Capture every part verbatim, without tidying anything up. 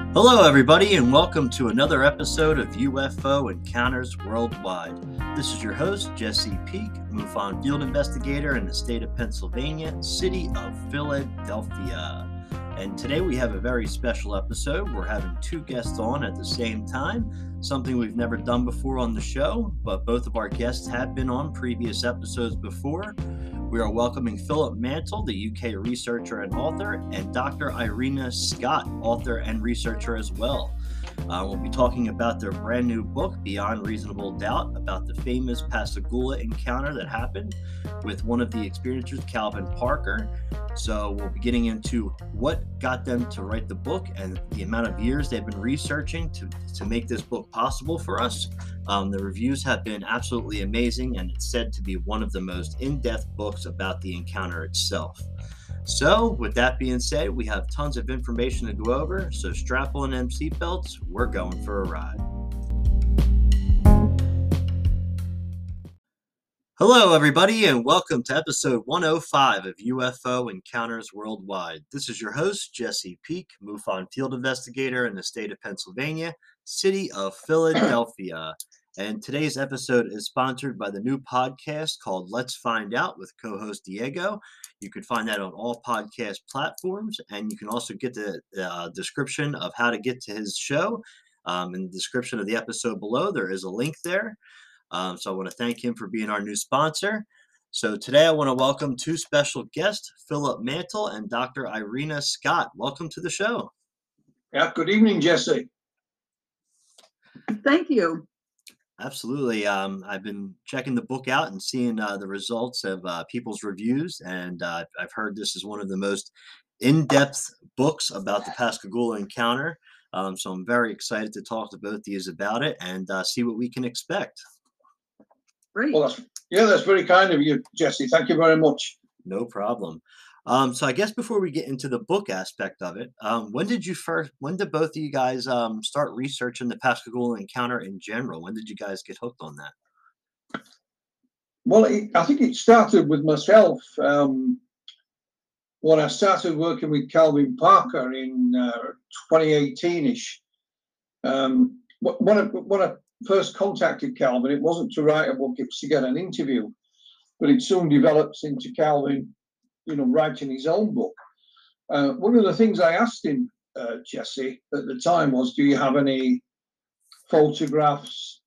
Hello, everybody, and welcome to another episode of U F O Encounters Worldwide. This is your host, Jesse Peak, MUFON field investigator in the state of Pennsylvania, city of Philadelphia. And today we have a very special episode. We're having two guests on at the same time, something we've never done before on the show, but both of our guests have been on previous episodes before. We are welcoming Philip Mantle, the U K researcher and author, and Doctor Irena Scott, author and researcher as well. Uh, we'll be talking about their brand new book, Beyond Reasonable Doubt, about the famous Pascagoula encounter that happened with one of the experiencers, Calvin Parker. So we'll be getting into what got them to write the book and the amount of years they've been researching to, to make this book possible for us. Um, the reviews have been absolutely amazing, and it's said to be one of the most in-depth books about the encounter itself. So, with that being said, we have tons of information to go over, so strap on them seatbelts, we're going for a ride. Hello, everybody, and welcome to episode one oh five of U F O Encounters Worldwide. This is your host, Jesse Peak, MUFON field investigator in the state of Pennsylvania, city of Philadelphia. And today's episode is sponsored by the new podcast called Let's Find Out with co-host Diego. You can find that on all podcast platforms, and you can also get the uh, description of how to get to his show. Um, in the description of the episode below, there is a link there. Um, so I want to thank him for being our new sponsor. So today I want to welcome two special guests, Philip Mantle and Doctor Irena Scott. Welcome to the show. Yeah, good evening, Jesse. Thank you. Absolutely. Um, I've been checking the book out and seeing uh, the results of uh, people's reviews, and uh, I've heard this is one of the most in-depth books about the Pascagoula encounter. Um, so I'm very excited to talk to both of you about it and uh, see what we can expect. Great. Well, that's, yeah, that's very kind of you, Jesse. Thank you very much. No problem. Um, so I guess before we get into the book aspect of it, um, when did you first, when did both of you guys um, start researching the Pascagoula encounter in general? When did you guys get hooked on that? Well, it, I think it started with myself um, when I started working with Calvin Parker in uh, twenty eighteen-ish. Um, when, I, when I first contacted Calvin, it wasn't to write a book, it was to get an interview. But it soon developed into Calvin, you know, writing his own book. Uh, one of the things I asked him, uh, Jesse, at the time was, do you have any photographs,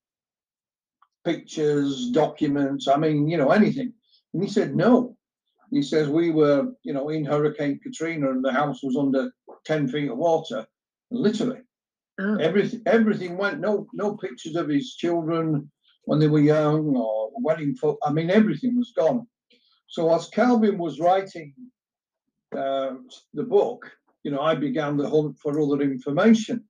pictures, documents? I mean, you know, anything. And he said, no. He says, we were, you know, in Hurricane Katrina and the house was under ten feet of water, literally. Oh. Everything, everything went, no, no pictures of his children when they were young or wedding photo. I mean, everything was gone. So as Calvin was writing uh, the book, you know, I began the hunt for other information,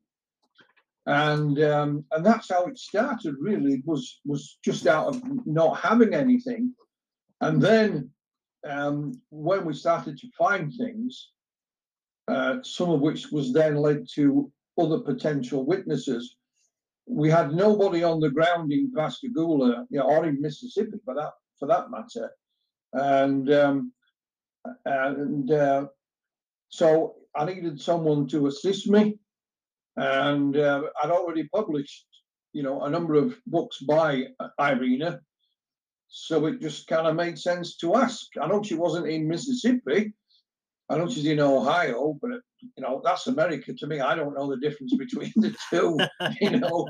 and um, and that's how it started. Really, was was just out of not having anything, and then um, when we started to find things, uh, some of which was then led to other potential witnesses. We had nobody on the ground in Pascagoula, you know, or in Mississippi, for that for that matter. And um, and uh, so I needed someone to assist me, and uh, I'd already published, you know, a number of books by Irena, so it just kind of made sense to ask. I know she wasn't in Mississippi, I know she's in Ohio, but you know, that's America to me. I don't know the difference between the two, you know.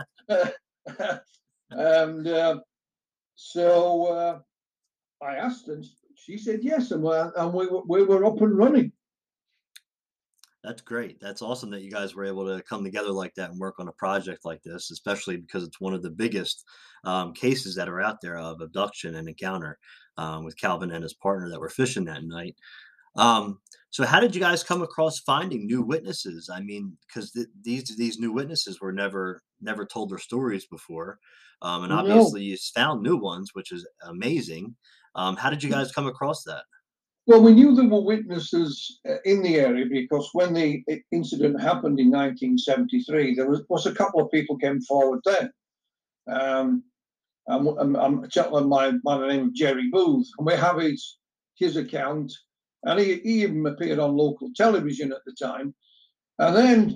and uh, so. Uh, I asked her, and she said yes, and, we're, and we, were, we were up and running. That's great. That's awesome that you guys were able to come together like that and work on a project like this, especially because it's one of the biggest um, cases that are out there of abduction and encounter um, with Calvin and his partner that were fishing that night. Um, so how did you guys come across finding new witnesses? I mean, because th- these these new witnesses were never never told their stories before, um, and obviously no. You found new ones, which is amazing. Um, how did you guys come across that? Well, we knew there were witnesses in the area because when the incident happened in nineteen seventy-three, there was, was a couple of people came forward then. Um, I'm, I'm, I'm a gentleman by, by the name of Jerry Booth, and we have his his account, and he, he even appeared on local television at the time. And then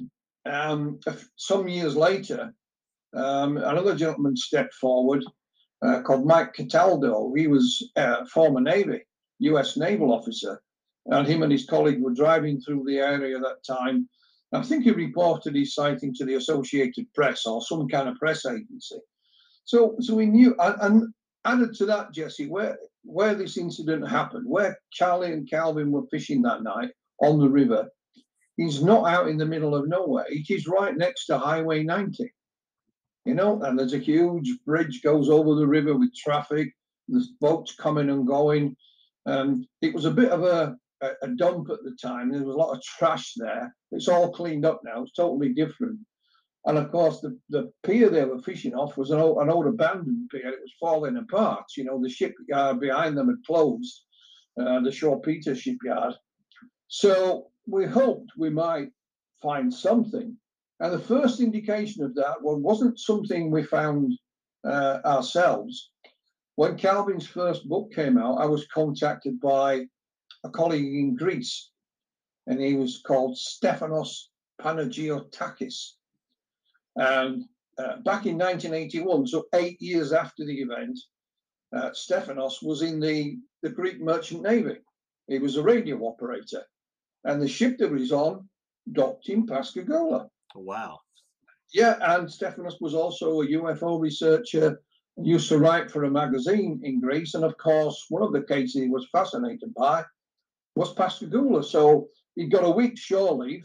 Um, some years later, um, another gentleman stepped forward uh, called Mike Cataldo. He was a former Navy, U S naval officer, and him and his colleague were driving through the area at that time. I think he reported his sighting to the Associated Press or some kind of press agency. So, so we knew, and, and added to that, Jesse, where where this incident happened, where Charlie and Calvin were fishing that night on the river, is not out in the middle of nowhere. It is right next to Highway ninety, you know, and there's a huge bridge goes over the river with traffic. There's boats coming and going, and it was a bit of a, a, a dump at the time. There was a lot of trash there. It's all cleaned up now. It's totally different. And of course, the, the pier they were fishing off was an old, an old abandoned pier. It was falling apart. You know, the shipyard behind them had closed, uh, the Shaw Peter shipyard. So we hoped we might find something. And the first indication of that well, wasn't something we found uh, ourselves. When Calvin's first book came out, I was contacted by a colleague in Greece, and he was called Stephanos Panagiotakis. And uh, back in nineteen eighty-one, so eight years after the event, uh, Stephanos was in the, the Greek Merchant Navy. He was a radio operator. And the ship that he was on docked in Pascagoula. Wow. Yeah, and Stephanos was also a U F O researcher, used to write for a magazine in Greece. And of course, one of the cases he was fascinated by was Pascagoula. So he got a week's shore leave.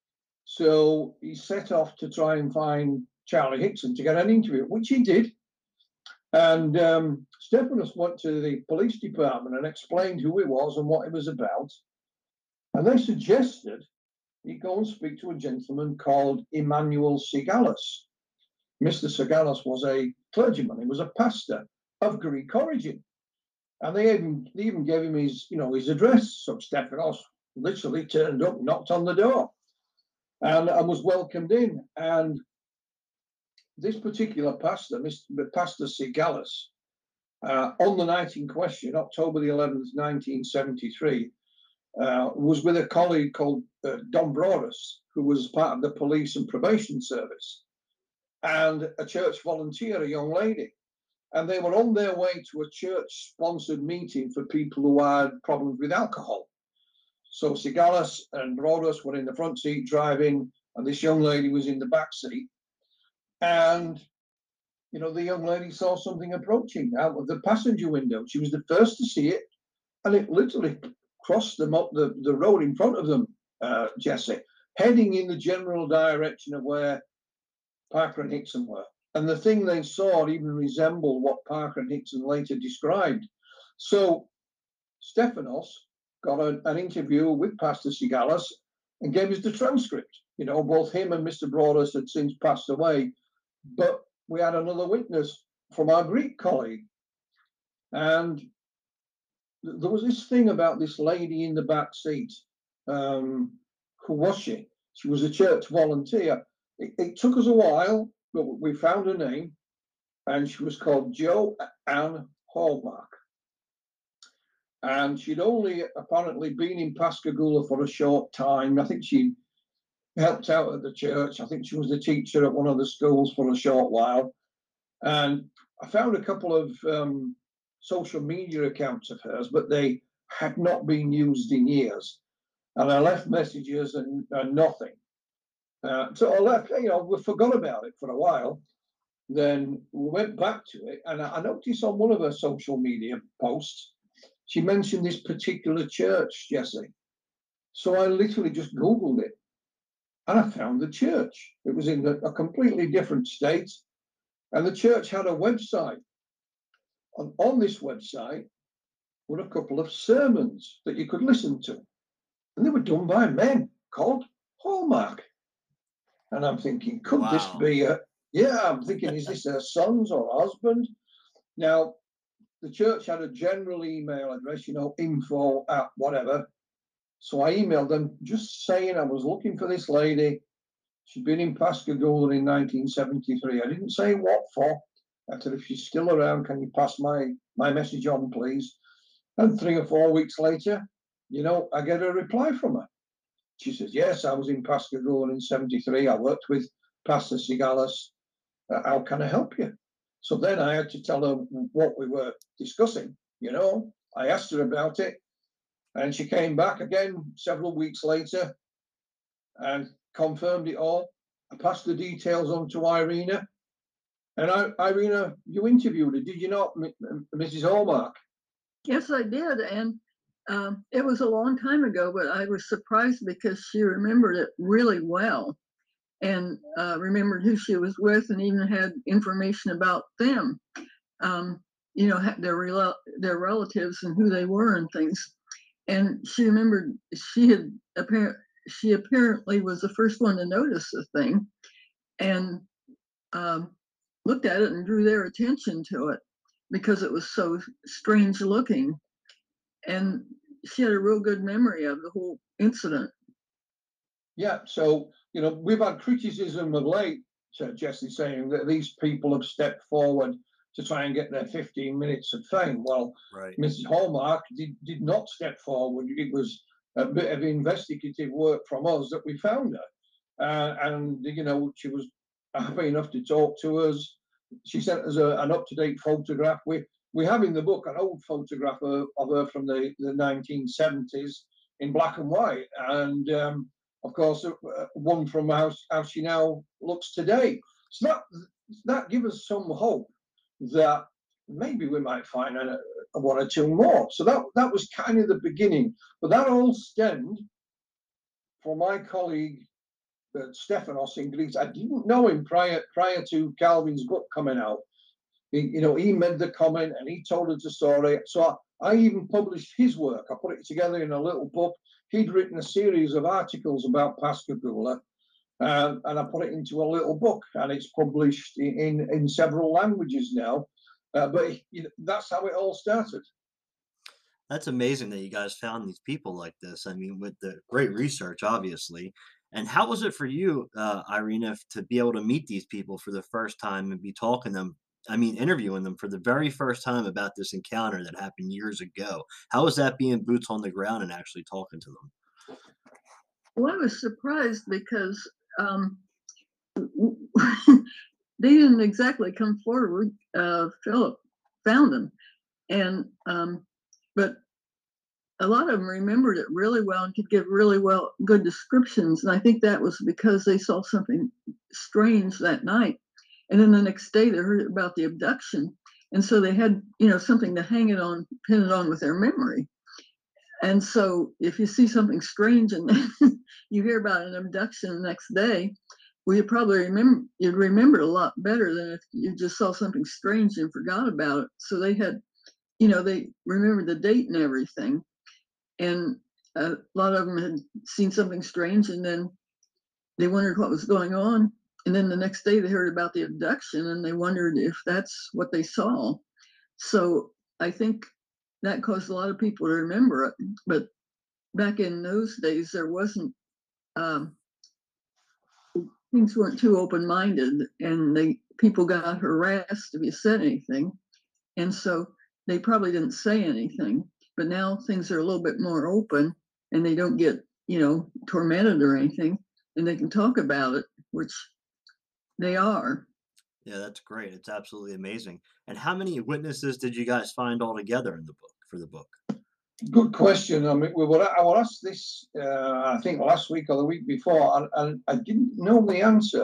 So he set off to try and find Charlie Hickson to get an interview, which he did. And um, Stephanos went to the police department and explained who he was and what he was about. And they suggested he go and speak to a gentleman called Emmanuel Sigalis. Mister Sigalis was a clergyman. He was a pastor of Greek origin. And they even, they even gave him his, you know, his address. So Stephanos literally turned up, knocked on the door, and, and was welcomed in. And this particular pastor, Mister Pastor Sigalis, uh, on the night in question, October the eleventh, nineteen seventy-three, uh, was with a colleague called uh, Don Broadus, who was part of the police and probation service, and a church volunteer, a young lady. And they were on their way to a church-sponsored meeting for people who had problems with alcohol. So Sigalis and Broadus were in the front seat driving, and this young lady was in the back seat. And, you know, the young lady saw something approaching out of the passenger window. She was the first to see it, and it literally crossed them up the, the road in front of them, uh, Jesse, heading in the general direction of where Parker and Hickson were. And the thing they saw even resembled what Parker and Hickson later described. So Stephanos got a, an interview with Pastor Sigalis and gave us the transcript. You know, both him and Mister Broadus had since passed away, but we had another witness from our Greek colleague. And th- there was this thing about this lady in the back seat. Um, who was she? She was a church volunteer. It, it took us a while, but we found her name, and she was called Jo Ann Hallmark. And she'd only apparently been in Pascagoula for a short time. I think she helped out at the church. I think she was the teacher at one of the schools for a short while. And I found a couple of um, social media accounts of hers, but they had not been used in years. And I left messages and, and nothing. Uh, so I left, you know, we forgot about it for a while. Then we went back to it, and I noticed on one of her social media posts, she mentioned this particular church, Jesse. So I literally just Googled it, and I found the church. It was in a, a completely different state, and the church had a website. And on this website were a couple of sermons that you could listen to, and they were done by men called Hallmark. And I'm thinking, could wow. this be a, yeah, I'm thinking, is this her sons or husband? Now, the church had a general email address, you know, info at whatever. So I emailed them just saying I was looking for this lady. She'd been in Pascagoula in nineteen seventy-three. I didn't say what for. I said, if she's still around, can you pass my, my message on, please? And three or four weeks later, you know, I get a reply from her. She says, yes, I was in Pascagoula in seventy-three. I worked with Pastor Sigalis. Uh, how can I help you? So then I had to tell her what we were discussing. You know, I asked her about it, and she came back again several weeks later and confirmed it all. I passed the details on to Irina. And I, Irina, you interviewed her, did you not, Missus Hallmark? Yes, I did. And um, it was a long time ago, but I was surprised because she remembered it really well and uh, remembered who she was with and even had information about them, um, you know, their, rel their relatives and who they were and things. And she remembered she had apparently, she apparently was the first one to notice the thing and um, looked at it and drew their attention to it because it was so strange looking. And she had a real good memory of the whole incident. Yeah, so, you know, we've had criticism of late, Jesse, saying that these people have stepped forward to try and get their fifteen minutes of fame. Well, right. Missus Hallmark did, did not step forward. It was a bit of investigative work from us that we found her. Uh, and, you know, she was happy enough to talk to us. She sent us a, an up-to-date photograph. We, we have in the book an old photograph of, of her from the, the nineteen seventies in black and white. And, um, of course, uh, one from how, how she now looks today. So that, that gives us some hope that maybe we might find a, a one or two more. So that, that was kind of the beginning. But that all stemmed from my colleague, uh, Stephanos in Greece. I didn't know him prior, prior to Calvin's book coming out. He, you know, he made the comment and he told us the story. So I, I even published his work. I put it together in a little book. He'd written a series of articles about Pascagoula, um, and I put it into a little book, and it's published in, in, in several languages now. Uh, but you know, that's how it all started. That's amazing that you guys found these people like this. I mean, with the great research, obviously. And how was it for you, uh, Irina, to be able to meet these people for the first time and be talking to them? I mean, interviewing them for the very first time about this encounter that happened years ago. How was that being boots on the ground and actually talking to them? Well, I was surprised because um, they didn't exactly come forward. Uh, Philip found them, and um, but a lot of them remembered it really well and could give really well good descriptions. And I think that was because they saw something strange that night. And then the next day they heard about the abduction. And so they had, you know, something to hang it on, pin it on with their memory. And so if you see something strange and then you hear about an abduction the next day, well, you probably remember, you'd remember it a lot better than if you just saw something strange and forgot about it. So they had, you know, they remembered the date and everything. And a lot of them had seen something strange and then they wondered what was going on. And then the next day they heard about the abduction and they wondered if that's what they saw. So I think that caused a lot of people to remember it. But back in those days, there wasn't, um, things weren't too open-minded and they people got harassed if you said anything. And so they probably didn't say anything. But now things are a little bit more open and they don't get, you know, tormented or anything, and they can talk about it, which they are. Yeah, that's great. It's absolutely amazing. And how many witnesses did you guys find all together in the book for the book? Good question. I mean, we were, I was asked this, uh, I think last week or the week before, and, and I didn't know the answer.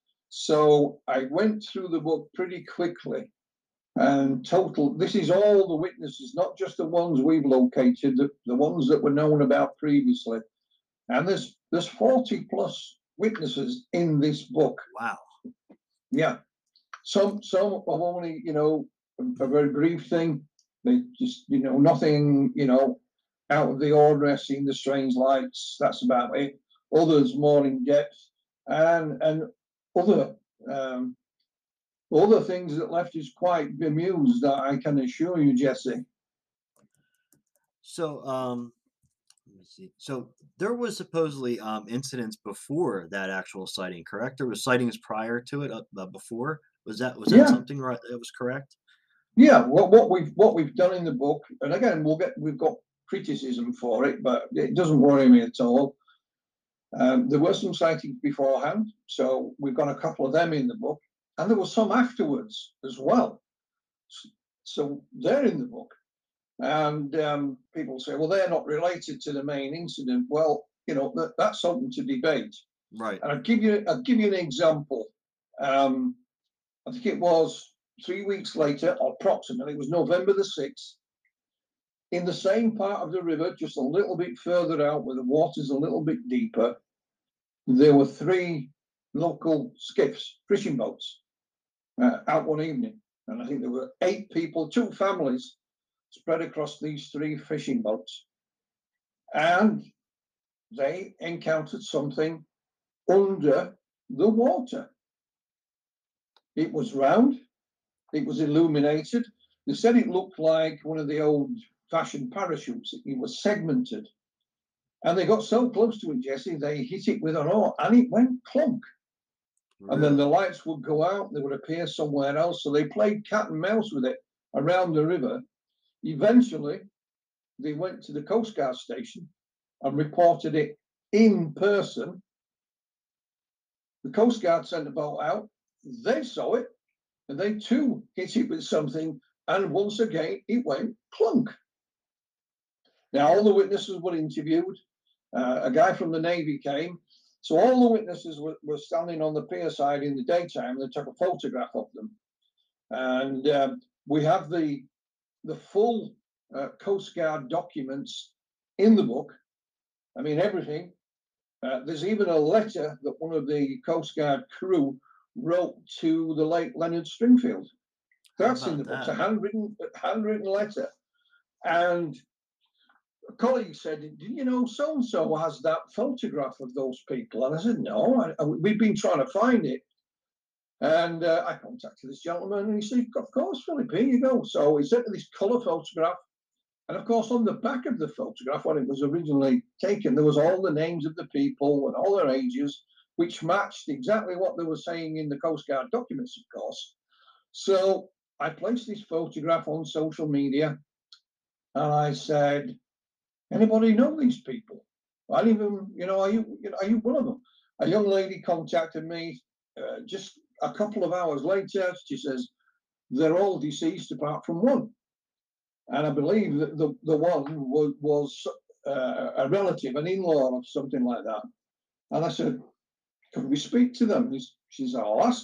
So I went through the book pretty quickly. And total, this is all the witnesses, not just the ones we've located, the, the ones that were known about previously. And there's there's forty plus witnesses in this book. Wow. Yeah. Some some have only, you know, a, a very brief thing. They just, you know, nothing, you know, out of the ordinary, seen the strange lights. That's about it. Others more in depth, and and other um other things that left us quite bemused, I can assure you, Jesse. So, um, let me see. So there was supposedly um, incidents before that actual sighting, correct? There was sightings prior to it, uh, uh, before. Was that was that Yeah. something right? That was correct. Yeah. What what we've what we've done in the book, and again, we'll get we've got criticism for it, but it doesn't worry me at all. Um, there were some sightings beforehand, so we've got a couple of them in the book, and there were some afterwards as well. So they're in the book. And um, people say, well, they're not related to the main incident. Well, you know, that, that's something to debate. Right. And I'll give you, I'll give you an example. Um, I think it was three weeks later, approximately, it was November the sixth, in the same part of the river, just a little bit further out where the water's a little bit deeper, there were three local skiffs, fishing boats, uh, out one evening. And I think there were eight people, two families, spread across these three fishing boats. And they encountered something under the water. It was round, it was illuminated. They said it looked like one of the old-fashioned parachutes. It was segmented. And they got so close to it, Jesse, they hit it with an oar, and it went clunk. Really? And then the lights would go out, they would appear somewhere else. So they played cat and mouse with it around the river. Eventually, they went to the Coast Guard station and reported it in person. The Coast Guard sent a boat out. They saw it, and they too hit it with something, and once again, it went clunk. Now, all the witnesses were interviewed. Uh, a guy from the Navy came. So all the witnesses were, were standing on the pier side in the daytime. They took a photograph of them. And um, we have the, the full uh, Coast Guard documents in the book. I mean, everything. Uh, there's even a letter that one of the Coast Guard crew wrote to the late Leonard Stringfield. That's in the book. It's a handwritten, handwritten letter. And a colleague said, "Did you know so-and-so has that photograph of those people?" And I said, "No, I, I, we've been trying to find it." And uh, I contacted this gentleman, and he said, "Of course, Philip, here you go." So he sent me this colour photograph. And of course, on the back of the photograph, when it was originally taken, there was all the names of the people and all their ages, which matched exactly what they were saying in the Coast Guard documents, of course. So I placed this photograph on social media, and I said, "Anybody know these people? I even, you know, are you, you know, are you one of them?" A young lady contacted me uh, just a couple of hours later. She says, "They're all deceased apart from one." And I believe that the, the one was, was uh, a relative, an in-law or something like that. And I said, "Can we speak to them?" She said, "I'll ask."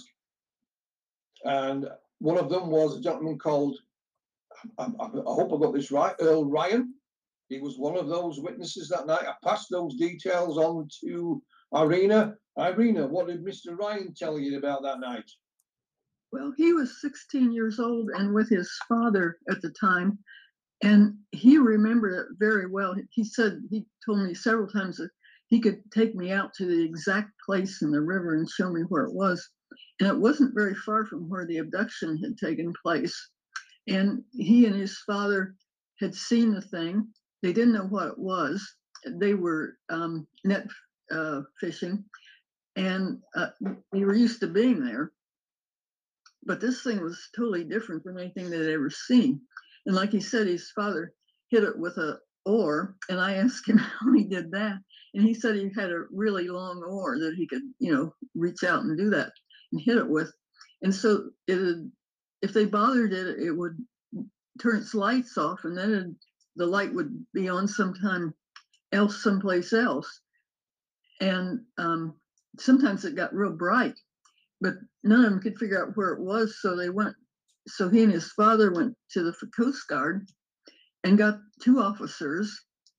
And one of them was a gentleman called, I, I, I hope I got this right, Earl Ryan. He was one of those witnesses that night. I passed those details on to Irina. Irina, what did Mister Ryan tell you about that night? Well, he was sixteen years old and with his father at the time, and he remembered it very well. He said, he told me several times that he could take me out to the exact place in the river and show me where it was. And it wasn't very far from where the abduction had taken place. And he and his father had seen the thing. They didn't know what it was. They were um, net uh, fishing, and uh, they were used to being there. But this thing was totally different from anything they'd ever seen. And like he said, his father hit it with a oar, and I asked him how he did that. And he said he had a really long oar that he could, you know, reach out and do that and hit it with. And so it had, if they bothered it, it would turn its lights off, and then it, the light would be on sometime else, someplace else. And um, sometimes it got real bright, but none of them could figure out where it was. So they went, so he and his father went to the Coast Guard and got two officers,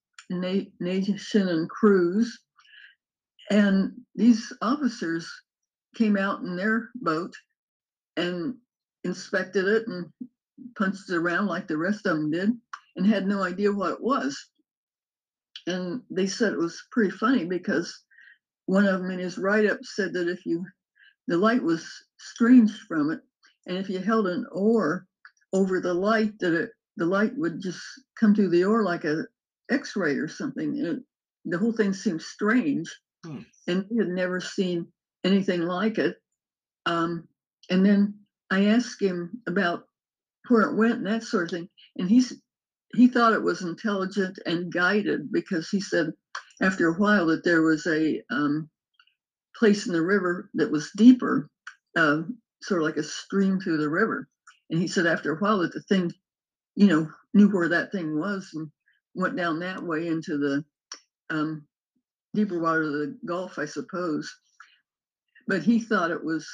Nation and Cruz. And these officers came out in their boat and inspected it and punched it around like the rest of them did, and had no idea what it was. And they said it was pretty funny because one of them in his write-up said that if you, the light was strange from it, and if you held an oar over the light, that it, the light would just come through the oar like a X-ray or something. And it, the whole thing seemed strange, hmm. and he had never seen anything like it. Um, and then I asked him about where it went and that sort of thing, and he's he thought it was intelligent and guided, because he said after a while that there was a um, place in the river that was deeper, uh, sort of like a stream through the river. And he said after a while that the thing, you know, knew where that thing was and went down that way into the um, deeper water of the Gulf, I suppose. But he thought it was,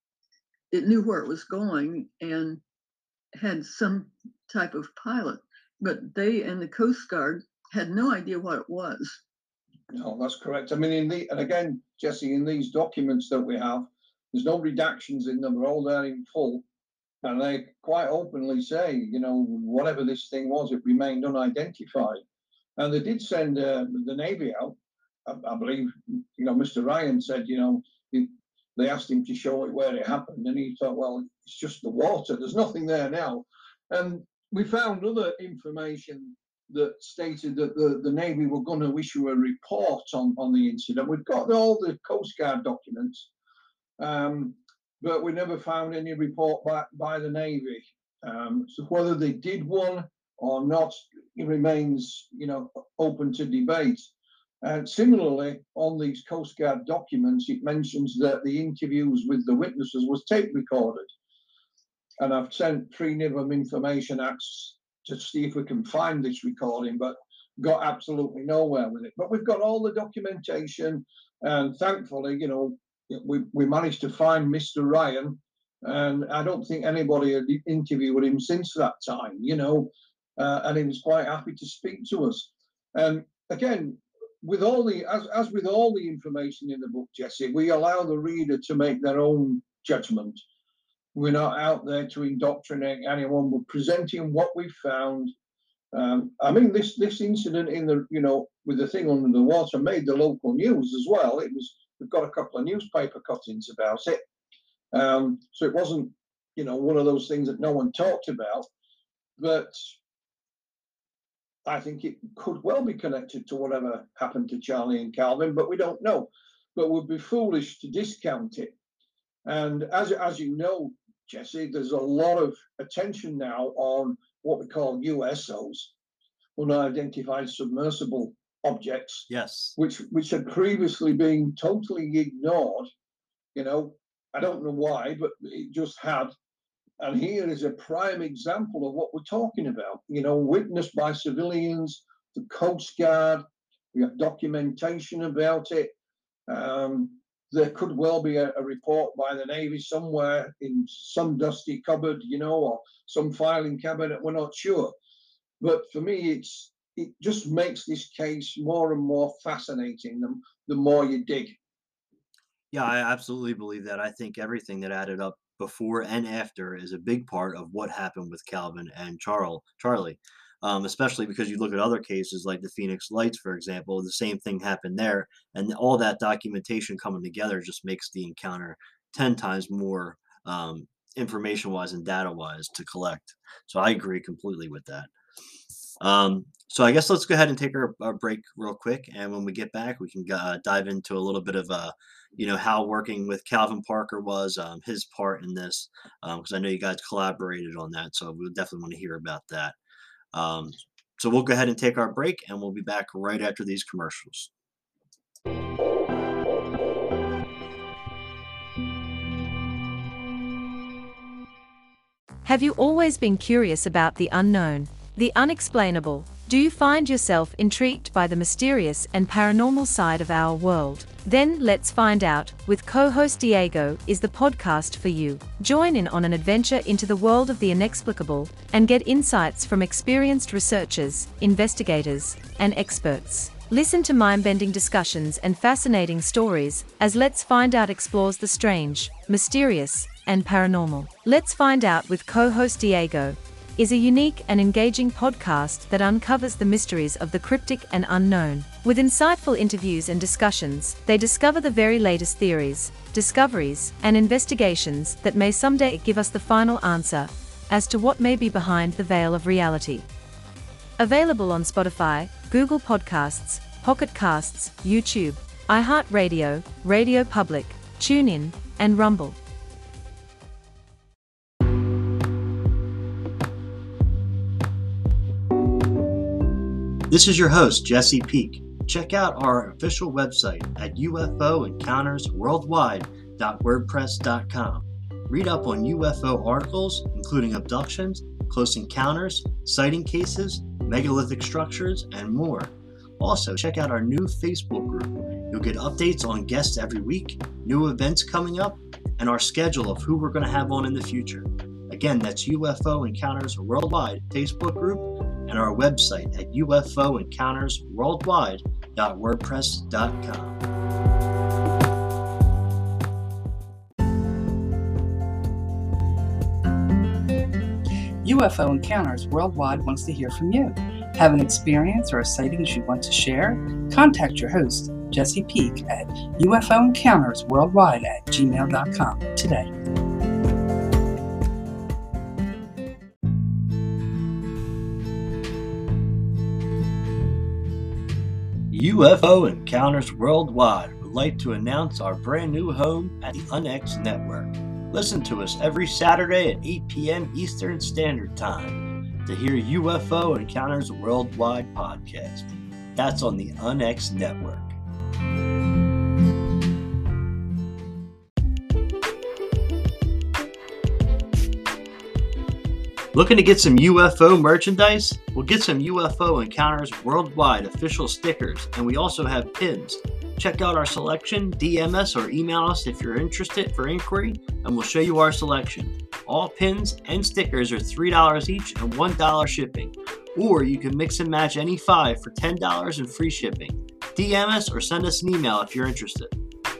it knew where it was going and had some type of pilot. But they and the Coast Guard had no idea what it was. No, that's correct. I mean, in the, and again, Jesse, in these documents that we have, there's no redactions in them. They're all there in full. And they quite openly say, you know, whatever this thing was, it remained unidentified. And they did send uh, the Navy out. I, I believe, you know, Mister Ryan said, you know, he, they asked him to show it where it happened. And he thought, well, it's just the water. There's nothing there now. And we found other information that stated that the, the Navy were going to issue a report on, on the incident. We've got all the Coast Guard documents, um, but we never found any report back by the Navy. Um, so whether they did one or not, it remains, you know, open to debate. And similarly, on these Coast Guard documents, it mentions that the interviews with the witnesses was tape recorded. And I've sent three N I V M information acts to see if we can find this recording, but got absolutely nowhere with it. But we've got all the documentation, and thankfully, you know, we, we managed to find Mister Ryan, and I don't think anybody had interviewed him since that time, you know, uh, and he was quite happy to speak to us. And again, with all the, as, as with all the information in the book, Jesse, we allow the reader to make their own judgment. We're not out there to indoctrinate anyone. We're presenting what we found. Um, I mean, this this incident in the, you know, with the thing under the water made the local news as well. It was, we've got a couple of newspaper cuttings about it. Um, so it wasn't, you know, one of those things that no one talked about. But I think it could well be connected to whatever happened to Charlie and Calvin, but we don't know. But we'd be foolish to discount it. And as, as you know, Jesse, there's a lot of attention now on what we call U S Os, unidentified submersible objects. Yes. Which which had previously been totally ignored. You know, I don't know why, but it just had. And here is a prime example of what we're talking about. You know, witnessed by civilians, the Coast Guard. We have documentation about it. Um, There could well be a, a report by the Navy somewhere in some dusty cupboard, you know, or some filing cabinet. We're not sure. But for me, it's it just makes this case more and more fascinating the, the more you dig. Yeah, I absolutely believe that. I think everything that added up before and after is a big part of what happened with Calvin and Charles, Charlie. Um, especially because you look at other cases like the Phoenix Lights, for example, the same thing happened there. And all that documentation coming together just makes the encounter ten times more um, information-wise and data-wise to collect. So I agree completely with that. Um, so I guess let's go ahead and take our, our break real quick. And when we get back, we can uh, dive into a little bit of, uh, you know, how working with Calvin Parker was, um, his part in this, because um, I know you guys collaborated on that. So we definitely want to hear about that. Um, so we'll go ahead and take our break, and we'll be back right after these commercials. Have you always been curious about the unknown, the unexplainable? Do you find yourself intrigued by the mysterious and paranormal side of our world? Then Let's Find Out with co-host Diego is the podcast for you. Join in on an adventure into the world of the inexplicable and get insights from experienced researchers, investigators, and experts. Listen to mind-bending discussions and fascinating stories as Let's Find Out explores the strange, mysterious, and paranormal. Let's Find Out with co-host Diego is a unique and engaging podcast that uncovers the mysteries of the cryptic and unknown. With insightful interviews and discussions, they discover the very latest theories, discoveries, and investigations that may someday give us the final answer as to what may be behind the veil of reality. Available on Spotify, Google Podcasts, Pocket Casts, YouTube, iHeartRadio, Radio Public, TuneIn, and Rumble. This is your host, Jesse Peak. Check out our official website at U F O encounters worldwide dot wordpress dot com. Read up on U F O articles, including abductions, close encounters, sighting cases, megalithic structures, and more. Also, check out our new Facebook group. You'll get updates on guests every week, new events coming up, and our schedule of who we're going to have on in the future. Again, that's U F O Encounters Worldwide Facebook group and our website at U F O encounters worldwide dot wordpress dot com. U F O Encounters Worldwide wants to hear from you. Have an experience or a sightings you want to share? Contact your host, Jesse Peak, at U F O encounters worldwide at gmail dot com today. U F O Encounters Worldwide would like to announce our brand new home at the UNX Network. Listen to us every Saturday at eight p.m. Eastern Standard Time to hear U F O Encounters Worldwide podcast. That's on the UNX Network. Looking to get some U F O merchandise? We'll get some U F O Encounters Worldwide official stickers, and we also have pins. Check out our selection, D M us or email us if you're interested for inquiry, and we'll show you our selection. All pins and stickers are three dollars each and one dollar shipping, or you can mix and match any five for ten dollars and free shipping. D M us or send us an email if you're interested.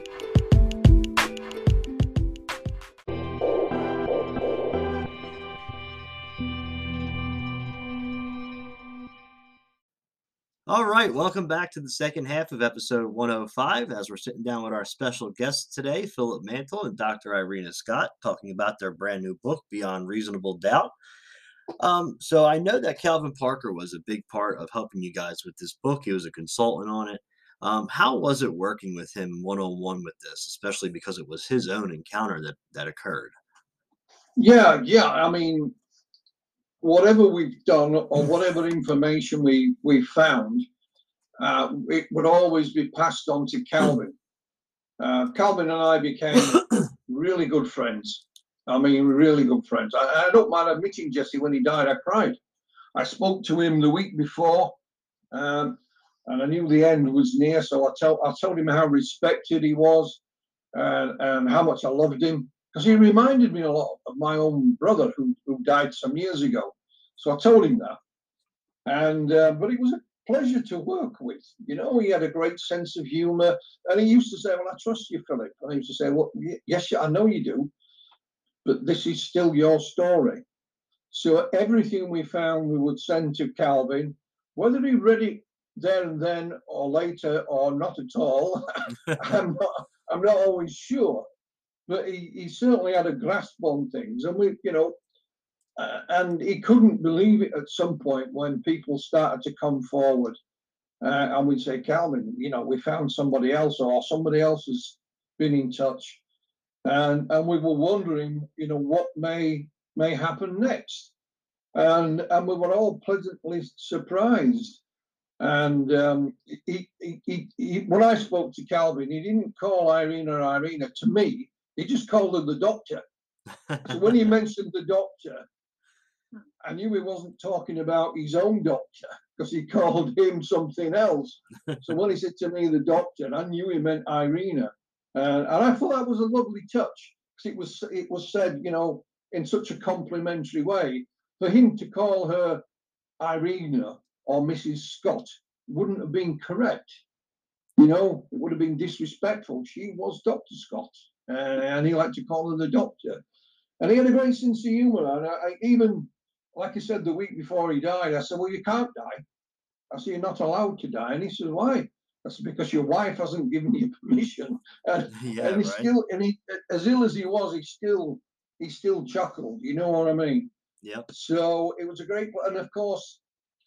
All right, welcome back to the second half of episode one oh five as we're sitting down with our special guests today, Philip Mantle and Doctor Irena Scott, talking about their brand new book, Beyond Reasonable Doubt. Um, so I know that Calvin Parker was a big part of helping you guys with this book. He was a consultant on it. Um, how was it working with him one-on-one with this, especially because it was his own encounter that, that occurred? Yeah, yeah. I mean, whatever we've done or whatever information we we found, uh, it would always be passed on to Calvin. Uh, Calvin and I became really good friends. I mean, really good friends. I, I don't mind admitting, Jesse, when he died, I cried. I spoke to him the week before, um, and I knew the end was near. So I, tell, I told him how respected he was uh, and how much I loved him. Because he reminded me a lot of my own brother who, who died some years ago. So I told him that. And uh, but it was a pleasure to work with. You know, he had a great sense of humor. And he used to say, well, I trust you, Philip. And I used to say, well, yes, I know you do. But this is still your story. So everything we found, we would send to Calvin, whether he read it there and then or later or not at all. I'm not, I'm not always sure. But he, he certainly had a grasp on things, and we, you know, uh, and he couldn't believe it at some point when people started to come forward, uh, and we'd say, Calvin, you know, we found somebody else, or somebody else has been in touch, and and we were wondering, you know, what may may happen next, and and we were all pleasantly surprised. And um, he, he, he, he, when I spoke to Calvin, he didn't call Irena Irena to me. He just called her the doctor. So when he mentioned the doctor, I knew he wasn't talking about his own doctor because he called him something else. So when he said to me, the doctor, I knew he meant Irena. Uh, and I thought that was a lovely touch because it was, it was said, you know, in such a complimentary way. For him to call her Irena or Missus Scott wouldn't have been correct. You know, it would have been disrespectful. She was Doctor Scott. Uh, and he liked to call her the doctor. And he had a great sense of humor. And I, I even, like I said, the week before he died, I said, well, you can't die. I said, you're not allowed to die. And he said, why? I said, because your wife hasn't given you permission. And, Yeah, and he right. still, and he, as ill as he was, he still, he still chuckled. You know what I mean? Yep. So it was a great, and of course,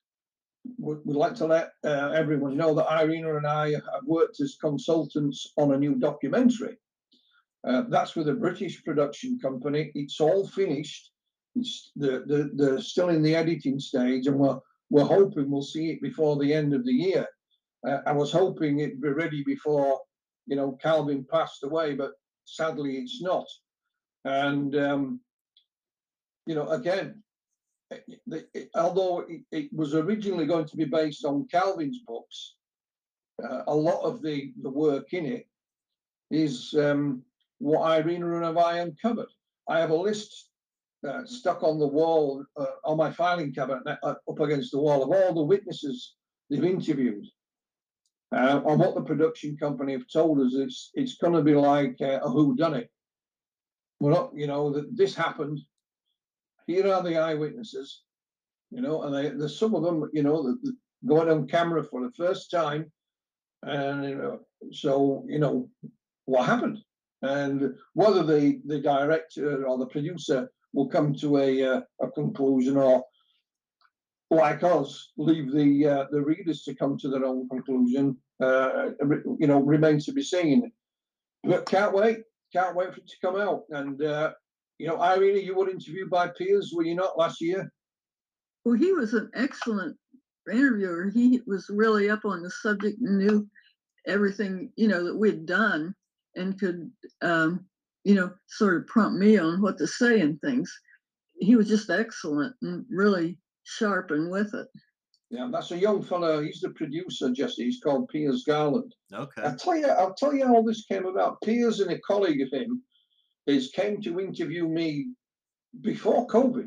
we'd like to let uh, everyone know that Irena and I have worked as consultants on a new documentary. Uh, that's with a British production company. It's all finished. It's the, the, the still in the editing stage, and we're we're hoping we'll see it before the end of the year. Uh, I was hoping it'd be ready before, you know, Calvin passed away, but sadly it's not. And, um, you know, again, it, it, although it, it was originally going to be based on Calvin's books, uh, a lot of the, the work in it is um, what Irena and I uncovered. I have a list uh, stuck on the wall, uh, on my filing cabinet, uh, up against the wall, of all the witnesses they've interviewed. Uh, and what the production company have told us, it's it's going to be like uh, a whodunit. We're not, you know, that this happened. Here are the eyewitnesses, you know, and they, there's some of them, you know, that, that going on camera for the first time, and you know, so you know what happened, and whether the the director or the producer will come to a uh, a conclusion, or like us, leave the uh, the readers to come to their own conclusion, uh, you know, remains to be seen. But can't wait, can't wait for it to come out. And uh, you know, Irena, you were interviewed by Piers, were you not, last year? Well, he was an excellent interviewer. He was really up on the subject and knew everything, you know, that we'd done, and could, um, you know, sort of prompt me on what to say and things. He was just excellent and really sharp and with it. Yeah, that's a young fellow. He's the producer, Jesse. He's called Piers Garland. Okay. I'll tell you, I'll tell you how this came about. Piers and a colleague of him is came to interview me before COVID.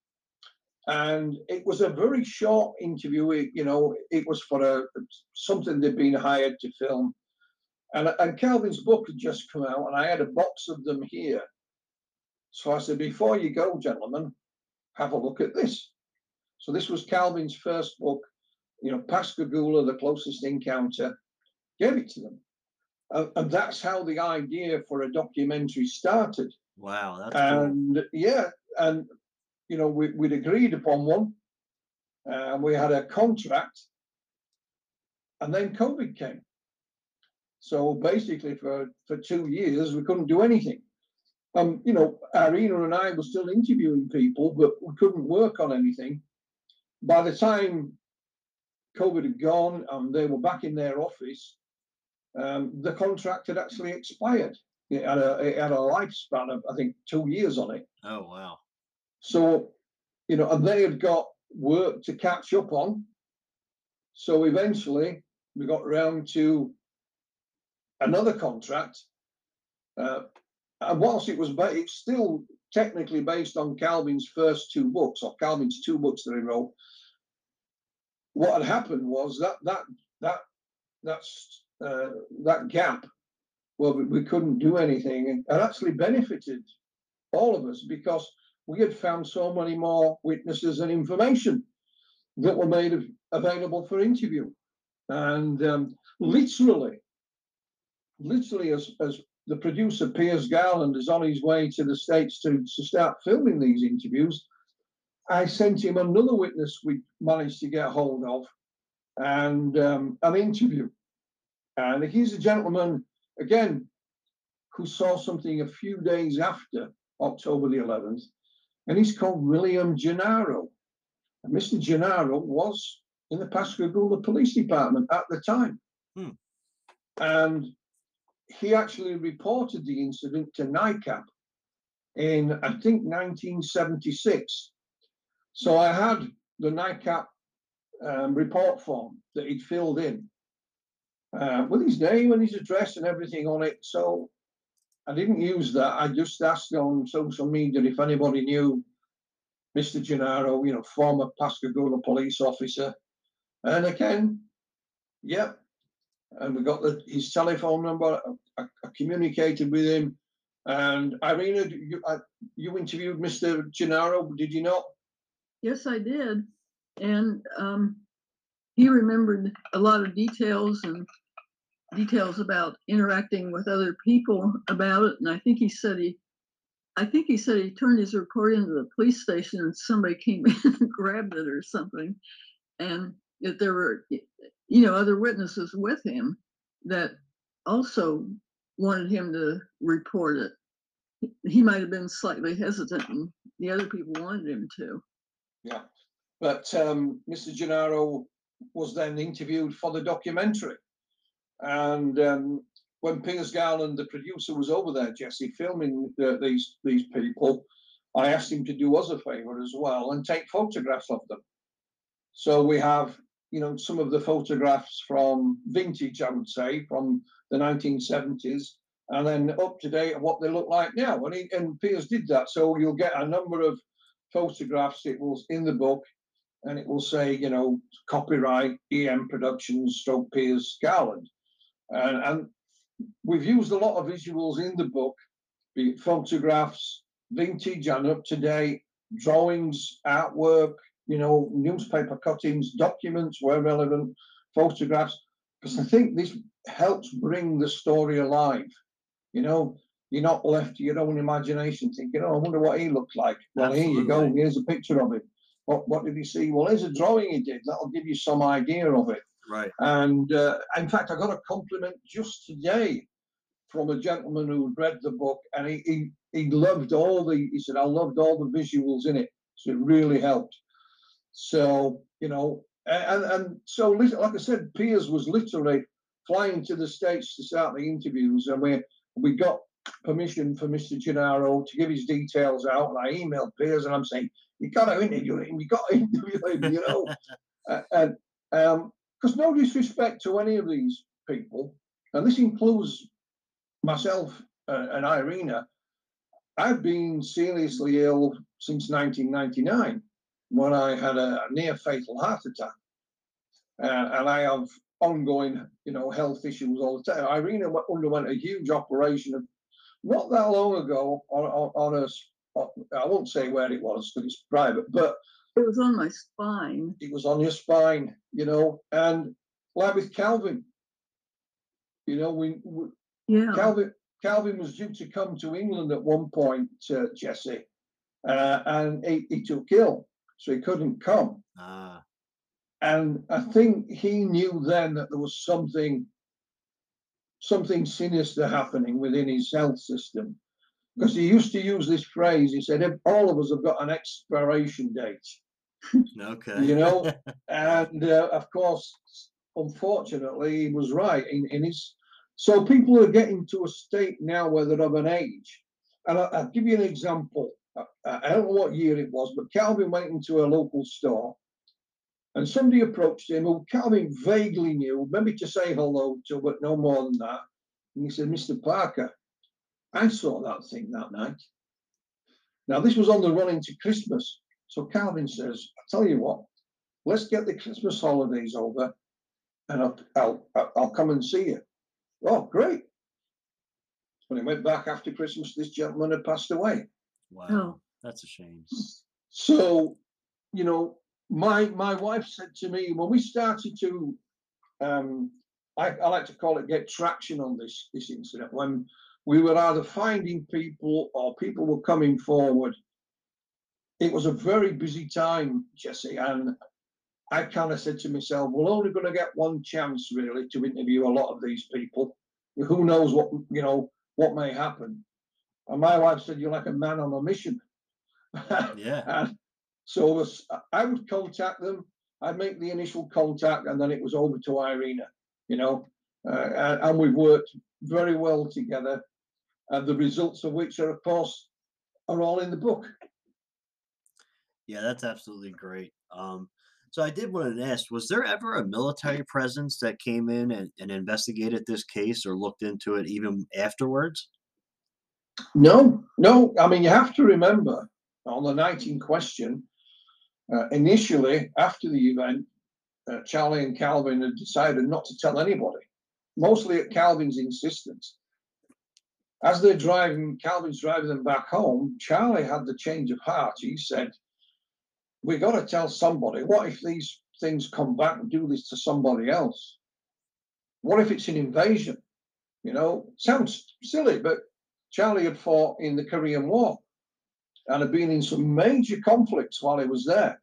And it was a very short interview. It, you know, it was for a something they'd been hired to film. And, and Calvin's book had just come out, and I had a box of them here. So I said, before you go, gentlemen, have a look at this. So this was Calvin's first book, you know, Pascagoula, The Closest Encounter. Gave it to them. Uh, and that's how the idea for a documentary started. Wow, that's and cool. yeah, and you know, we, we'd agreed upon one, and uh, we had a contract, and then COVID came. So basically, for for two years, we couldn't do anything. Um, you know, Irena and I were still interviewing people, but we couldn't work on anything. By the time COVID had gone and they were back in their office, um, the contract had actually expired. It had a, it had a lifespan of, I think, two years on it. Oh, wow. So, you know, and they had got work to catch up on. So eventually we got around to another contract. Uh, and whilst it was, ba- it's still technically based on Calvin's first two books, or Calvin's two books that he wrote. What had happened was that that that that's uh, that gap, well, we, we couldn't do anything, and it actually benefited all of us, because we had found so many more witnesses and information that were made of, available for interview. And um, literally, literally, as as the producer Piers Garland is on his way to the States to, to start filming these interviews, I sent him another witness we managed to get hold of, and um, an interview. And he's a gentleman, again, who saw something a few days after October the eleventh, and he's called William Gennaro. And Mister Gennaro was in the Pascagoula Police Department at the time. Hmm. And he actually reported the incident to NICAP in, I think, nineteen seventy-six. So I had the NICAP um, report form that he'd filled in uh, with his name and his address and everything on it. So I didn't use that. I just asked on social media if anybody knew Mister Gennaro, you know, former Pascagoula police officer. And again, yeah. And we got the, his telephone number. I, I communicated with him. And Irena, you, I, you interviewed Mister Gennaro, did you not? Yes, I did. And um, he remembered a lot of details and details about interacting with other people about it. And I think he said he, I think he said he turned his recording to the police station and somebody came in and grabbed it or something. And that there were, you know, other witnesses with him that also wanted him to report it. He might have been slightly hesitant, and the other people wanted him to. Yeah. But um, Mister Gennaro was then interviewed for the documentary. And um, when Piers Garland, the producer, was over there, Jesse, filming the, these, these people, I asked him to do us a favor as well and take photographs of them. So we have, you know, some of the photographs from vintage, I would say, from the nineteen seventies, and then up to date of what they look like now. And, he, and Piers did that. So you'll get a number of photographs. It was in the book, and it will say, you know, copyright E M Productions, stroke Piers Garland. And, and we've used a lot of visuals in the book, be it photographs, vintage and up to date, drawings, artwork, you know, newspaper cuttings, documents where relevant, photographs, because I think this helps bring the story alive. You know, you're not left to your own imagination thinking, oh, I wonder what he looks like. Well, Absolutely. Here you go. Here's a picture of him. What, what did he see? Well, here's a drawing he did. That'll give you some idea of it. Right. And uh, in fact, I got a compliment just today from a gentleman who read the book, and he, he, he loved all the, he said, I loved all the visuals in it. So it really helped. So, you know, and, and so, like I said, Piers was literally flying to the States to start the interviews, and we we got permission for Mister Gennaro to give his details out, and I emailed Piers, and I'm saying, you got to interview him, you got to interview him, you know, and um, because no disrespect to any of these people, and this includes myself uh, and Irina, I've been seriously ill since nineteen ninety-nine. When I had a near fatal heart attack, uh, and I have ongoing, you know, health issues all the time. Irina underwent a huge operation of not that long ago on, on, on a, I won't say where it was because it's private, but it was on my spine. It was on your spine, you know, and like with Calvin, you know, we, we yeah, Calvin Calvin was due to come to England at one point, uh, Jesse, uh, and he, he took ill. So he couldn't come. Ah. And I think he knew then that there was something, something sinister happening within his health system. Because he used to use this phrase, he said, all of us have got an expiration date. Okay. You know, and uh, of course, unfortunately, he was right in, in his. So people are getting to a state now where they're of an age. And I, I'll give you an example. I don't know what year it was, but Calvin went into a local store and somebody approached him who Calvin vaguely knew, maybe to say hello to, but no more than that. And he said, Mister Parker, I saw that thing that night. Now, this was on the run into Christmas. So Calvin says, I tell you what, let's get the Christmas holidays over and I'll, I'll, I'll come and see you. Oh, great. When he went back after Christmas, this gentleman had passed away. Wow, oh. That's a shame. So, you know, my my wife said to me when we started to, um, I, I like to call it get traction on this this incident, when we were either finding people or people were coming forward. It was a very busy time, Jesse, and I kind of said to myself, we're only going to get one chance really to interview a lot of these people. Who knows what, you know, what may happen. And my wife said, you're like a man on a mission. Yeah. And so was, I would contact them. I'd make the initial contact, and then it was over to Irina, you know, uh, and, and we've worked very well together. And the results of which are, of course, are all in the book. Yeah, that's absolutely great. Um, so I did want to ask, was there ever a military presence that came in and, and investigated this case or looked into it even afterwards? No, no. I mean, you have to remember on the night in question, uh, initially after the event, uh, Charlie and Calvin had decided not to tell anybody, mostly at Calvin's insistence. As they're driving, Calvin's driving them back home, Charlie had the change of heart. He said, we got to tell somebody. What if these things come back and do this to somebody else? What if it's an invasion? You know, sounds silly, but Charlie had fought in the Korean War and had been in some major conflicts while he was there.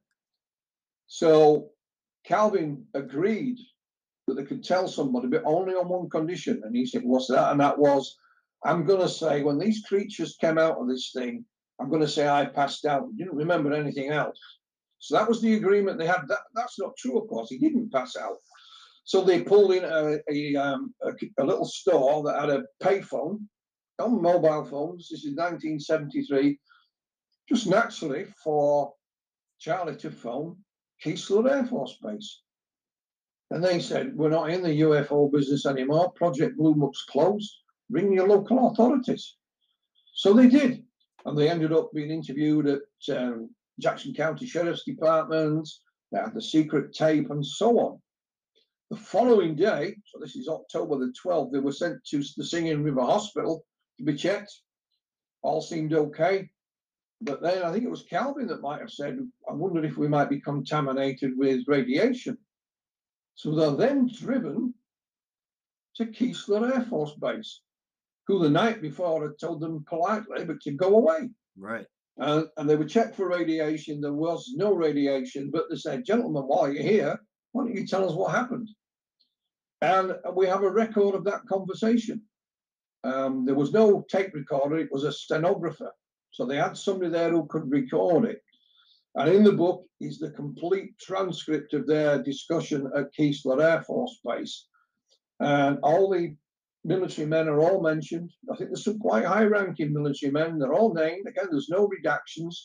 So Calvin agreed that they could tell somebody, but only on one condition. And he said, what's that? And that was, I'm going to say, when these creatures came out of this thing, I'm going to say I passed out. I didn't remember anything else. So that was the agreement they had. That, that's not true, of course. He didn't pass out. So they pulled in a, a, um, a, a little store that had a payphone on mobile phones. This is nineteen seventy-three. Just naturally for Charlie to phone Keesler Air Force Base. And they said, we're not in the U F O business anymore. Project Blue Book's closed. Ring your local authorities. So they did. And they ended up being interviewed at um, Jackson County Sheriff's Department. They had the secret tape and so on. The following day, so this is October the twelfth, they were sent to the Singing River Hospital to be checked. All seemed okay. But then I think it was Calvin that might have said, I wondered if we might be contaminated with radiation. So they're then driven to Keesler Air Force Base, who the night before had told them politely, but to go away. Right. Uh, and they were checked for radiation. There was no radiation, but they said, gentlemen, while you're here, why don't you tell us what happened? And we have a record of that conversation. Um, there was no tape recorder, it was a stenographer. So they had somebody there who could record it. And in the book is the complete transcript of their discussion at Keesler Air Force Base. And all the military men are all mentioned. I think there's some quite high-ranking military men. They're all named. Again, there's no redactions.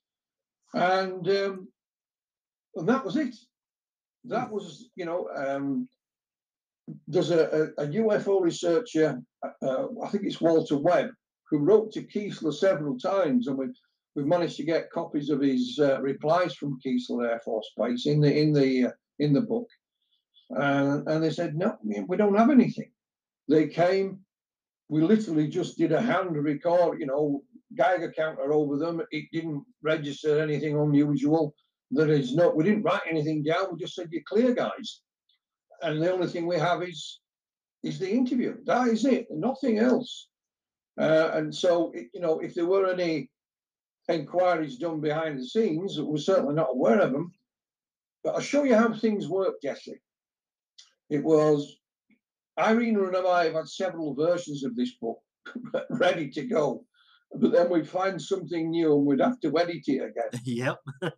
And, um, and that was it. That was, you know, um, there's a, a, a U F O researcher, uh, I think it's Walter Webb, who wrote to Keesler several times, and we've, we've managed to get copies of his uh, replies from Keesler Air Force Base in the in the uh, in the book. Uh, and they said, no, we don't have anything. They came, we literally just did a hand record, you know, Geiger counter over them. It didn't register anything unusual. There is no, we didn't write anything down. We just said, you're clear, guys. And the only thing we have is is the interview. That is it, nothing else. Uh, and so, it, you know, if there were any inquiries done behind the scenes, we're certainly not aware of them. But I'll show you how things work, Jesse. It was, Irina and I have had several versions of this book ready to go. But then we'd find something new and we'd have to edit it again. Yep.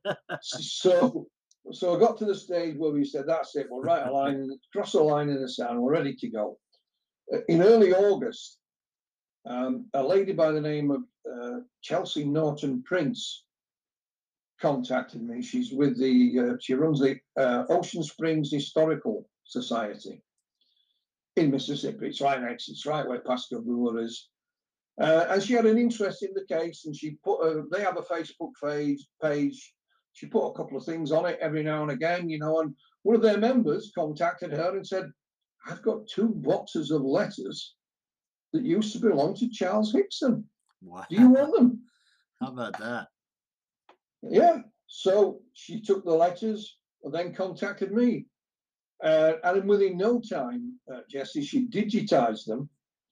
so so I got to the stage where we said, that's it, we'll write a line, cross a line in the sand, we're ready to go. In early August, um, a lady by the name of uh, Chelsea Norton Prince contacted me. She's with the, uh, she runs the uh, Ocean Springs Historical Society in Mississippi. It's right next, it's right where Pastor Brewer is. Uh, and she had an interest in the case, and she put, a, they have a Facebook page, page. She put a couple of things on it every now and again, you know, and one of their members contacted her and said, I've got two boxes of letters that used to belong to Charles Hickson. Wow. Do you want them? How about that? Yeah. So she took the letters and then contacted me. Uh, and within no time, uh, Jesse, she digitized them.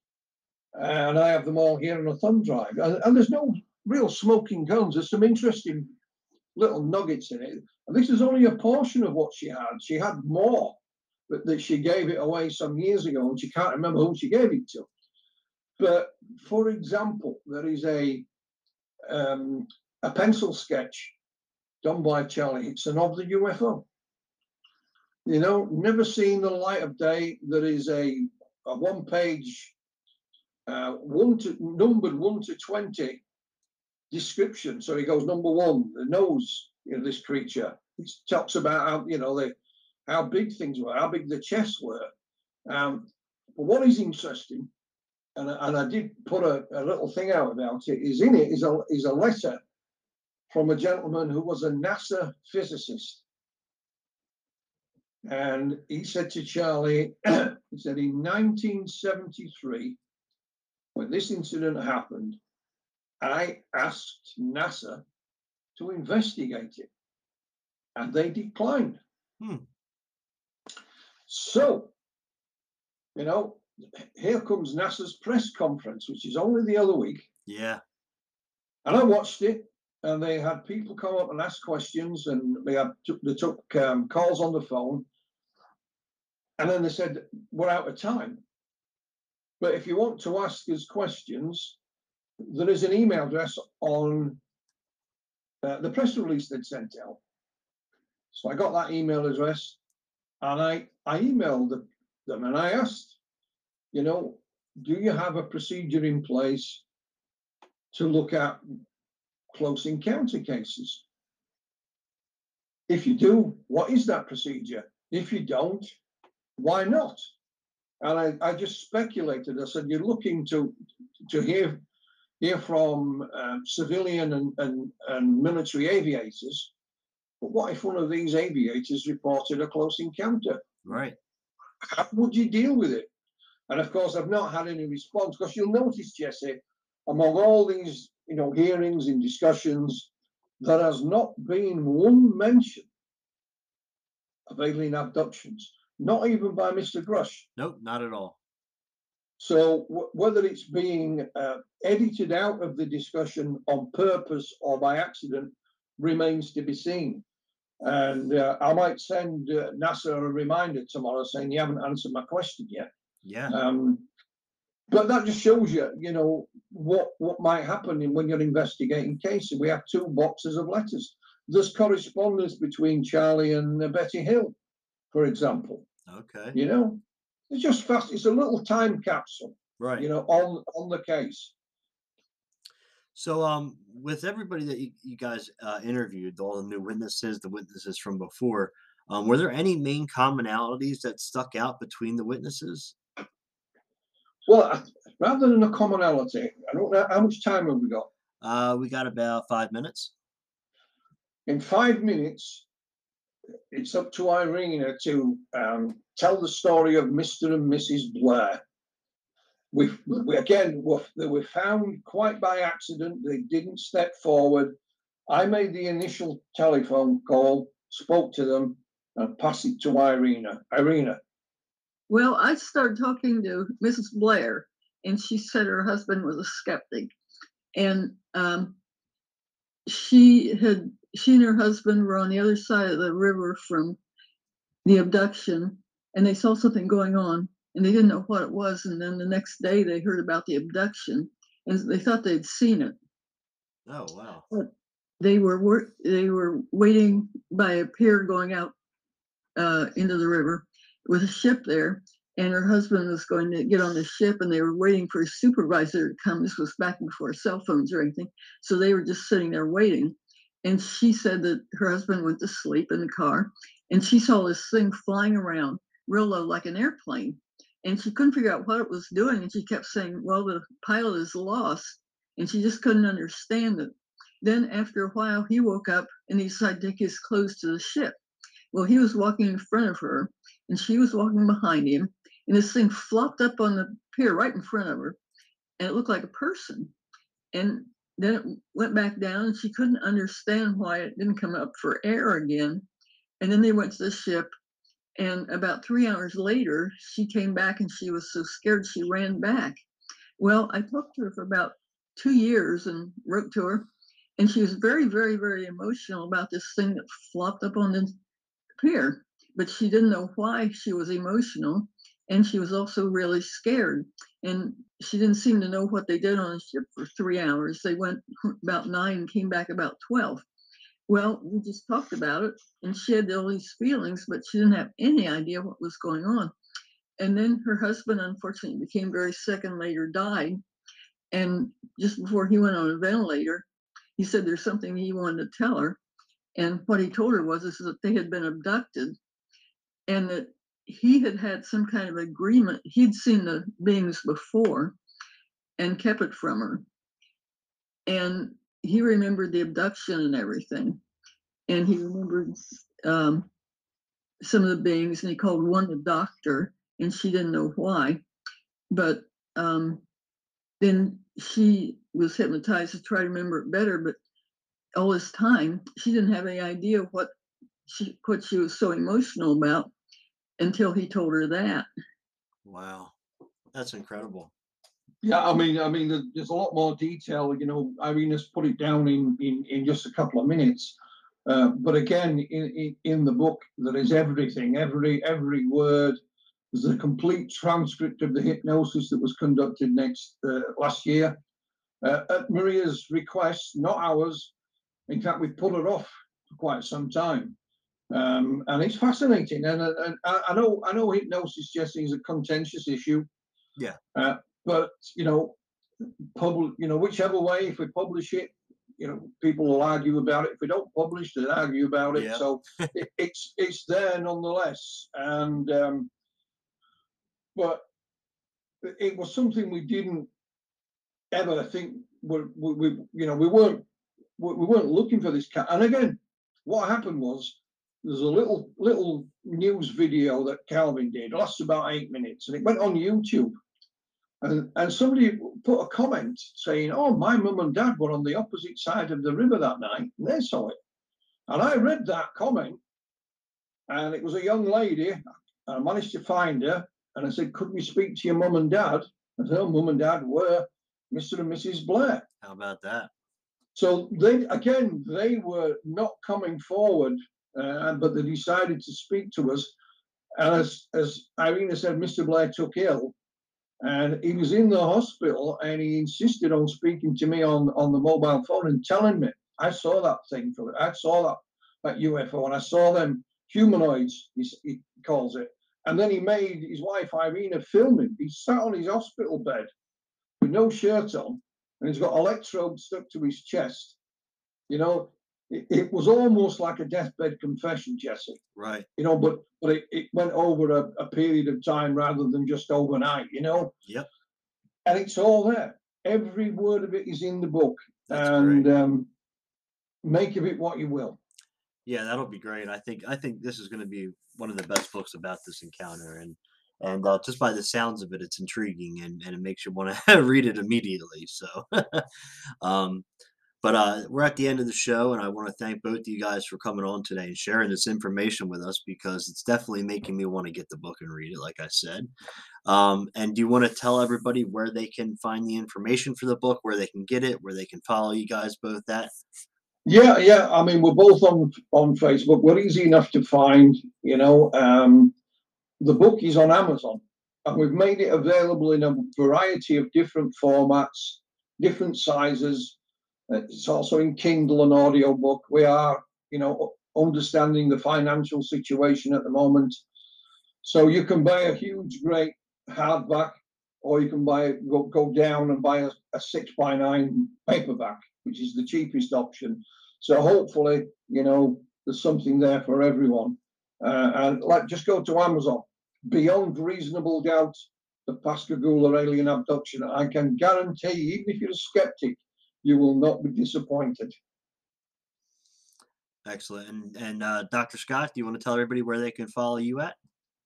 And I have them all here on a thumb drive. And, and there's no real smoking guns. There's some interesting little nuggets in it. And this is only a portion of what she had. She had more, but that she gave it away some years ago, and she can't remember who she gave it to. But for example, there is a um, a pencil sketch done by Charlie Hickson of the U F O. You know, never seen the light of day. There is a, a one-page, uh, one to numbered one to twenty description. So he goes, number one, the nose, you know, this creature. He talks about how, you know, the how big things were, how big the chests were. Um, but what is interesting, and, and I did put a, a little thing out about it, is in it is a, is a letter from a gentleman who was a NASA physicist. And he said to Charlie, he said, in nineteen seventy-three, when this incident happened, I asked NASA to investigate it, and they declined. Hmm. So, you know, here comes NASA's press conference, which is only the other week. Yeah. And I watched it, and they had people come up and ask questions, and they had they took um, calls on the phone. And then they said, we're out of time. But if you want to ask us questions, there is an email address on uh, the press release they'd sent out. So I got that email address, and I, I emailed them, them and I asked, you know, do you have a procedure in place to look at close encounter cases? If you do, what is that procedure? If you don't, why not? And I, I just speculated. I said, you're looking to to hear hear from uh, civilian and, and, and military aviators, but what if one of these aviators reported a close encounter? Right. How would you deal with it? And of course, I've not had any response, because you'll notice, Jesse, among all these, you know, hearings and discussions, there has not been one mention of alien abductions, not even by Mister Grush. Nope, not at all. So w- whether it's being uh, edited out of the discussion on purpose or by accident remains to be seen. And uh, I might send uh, NASA a reminder tomorrow saying you haven't answered my question yet. Yeah. Um, but that just shows you, you know, what what might happen in, when you're investigating cases. We have two boxes of letters. There's correspondence between Charlie and uh, Betty Hill, for example. Okay. You know, it's just fast. It's a little time capsule, Right. you know, on on the case. So, um, with everybody that you, you guys uh, interviewed, all the new witnesses, the witnesses from before, um, were there any main commonalities that stuck out between the witnesses? Well, I- rather than a commonality, I don't know how much time have we got. Uh, we got about five minutes. In five minutes, it's up to Irina to um, tell the story of Mister and Missus Blair. We, we again, were, they were found quite by accident. They didn't step forward. I made the initial telephone call, spoke to them, and passed it to Irina. Irina. Well, I started talking to Missus Blair, and she said her husband was a skeptic, and um, she had she and her husband were on the other side of the river from the abduction, and they saw something going on, and they didn't know what it was. And then the next day, they heard about the abduction, and they thought they'd seen it. Oh, wow. But they were wor- they were waiting by a pier going out uh, into the river with a ship there, and her husband was going to get on the ship, and they were waiting for a supervisor to come. This was back before cell phones or anything, so they were just sitting there waiting. And she said that her husband went to sleep in the car, and she saw this thing flying around real low like an airplane, and she couldn't figure out what it was doing, and she kept saying, well, the pilot is lost, and she just couldn't understand it. Then after a while, he woke up and he decided to take his clothes to the ship. Well, he was walking in front of her, and she was walking behind him, and this thing flopped up on the pier right in front of her, and it looked like a person. And then it went back down, and she couldn't understand why it didn't come up for air again. And then they went to the ship, and about three hours later, she came back, and she was so scared she ran back. Well, I talked to her for about two years and wrote to her, and she was very, very, very emotional about this thing that flopped up on the pier, but she didn't know why she was emotional, and she was also really scared, and she didn't seem to know what they did on the ship for three hours. They went about nine and came back about twelve. Well, we just talked about it, and she had all these feelings, but she didn't have any idea what was going on. And then her husband, unfortunately, became very sick and later died. And just before he went on a ventilator, he said there's something he wanted to tell her. And what he told her was is that they had been abducted, and that he had had some kind of agreement. He'd seen the beings before and kept it from her. And he remembered the abduction and everything. And he remembered um, some of the beings, and he called one the doctor, and she didn't know why. But um, then she was hypnotized to try to remember it better, but all this time, she didn't have any idea what she what she was so emotional about until he told her that. Wow. That's incredible. Yeah, I mean, I mean, there- there's a lot more detail. You know, Irina's put it down in in, in just a couple of minutes. Uh, but again, in, in in the book, there is everything, every every word. There's a complete transcript of the hypnosis that was conducted next uh, last year uh, at Maria's request, not ours. In fact, we put her off for quite some time. Um, and it's fascinating. And, uh, and I, I know, I know, hypnosis, Jesse, is a contentious issue. Yeah. Uh, but you know, public, you know, whichever way, if we publish it, you know, people will argue about it. If we don't publish, they'll argue about it. Yeah. So it, it's it's there nonetheless. And um, but it was something we didn't ever think. We, we, we you know, we weren't we, we weren't looking for this cat. And again, what happened was there's a little little news video that Calvin did. It lasts about eight minutes, and it went on YouTube. And, and somebody put a comment saying, "Oh, my mum and dad were on the opposite side of the river that night, and they saw it." And I read that comment, and it was a young lady. And I managed to find her, and I said, "Could we speak to your mum and dad?" And her mum and dad were Mister and Missus Blair. How about that? So they, again, they were not coming forward, uh, but they decided to speak to us. And as, as Irina said, Mister Blair took ill. And he was in the hospital, and he insisted on speaking to me on, on the mobile phone and telling me, "I saw that thing, for I saw that, that U F O, and I saw them humanoids," he, he calls it. And then he made his wife, Irina, film him. He sat on his hospital bed with no shirt on, and he's got electrodes stuck to his chest. You know, it, it was almost like a deathbed confession, Jesse. Right. You know, but but it, it went over a, a period of time rather than just overnight, you know? Yep. And it's all there. Every word of it is in the book. That's and great. um, make of it what you will. Yeah, that'll be great. I think I think this is going to be one of the best books about this encounter, and and uh, just by the sounds of it, it's intriguing, and, and it makes you want to read it immediately. So, um, but uh, we're at the end of the show, and I want to thank both of you guys for coming on today and sharing this information with us, because it's definitely making me want to get the book and read it, like I said. Um, and do you want to tell everybody where they can find the information for the book, where they can get it, where they can follow you guys both at? Yeah, yeah. I mean, we're both on on Facebook. We're easy enough to find. You know, um, the book is on Amazon, and we've made it available in a variety of different formats, different sizes. It's also in Kindle and audiobook. We are, you know, understanding the financial situation at the moment. So you can buy a huge, great hardback, or you can buy go, go down and buy a, a six by nine paperback, which is the cheapest option. So hopefully, you know, there's something there for everyone. Uh, and like, just go to Amazon. Beyond Reasonable Doubt, the Pascagoula alien abduction. I can guarantee, even if you're a skeptic, you will not be disappointed. Excellent. And and uh, Doctor Scott, do you want to tell everybody where they can follow you at?